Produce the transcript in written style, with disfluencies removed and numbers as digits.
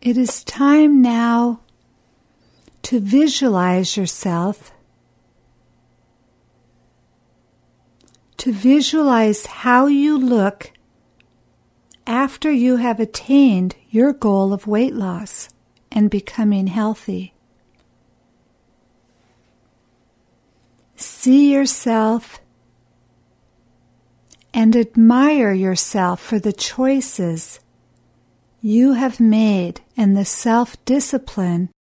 It is time now to visualize yourself, to visualize how you look after you have attained your goal of weight loss and becoming healthy. See yourself and admire yourself for the choices you have made and the self-discipline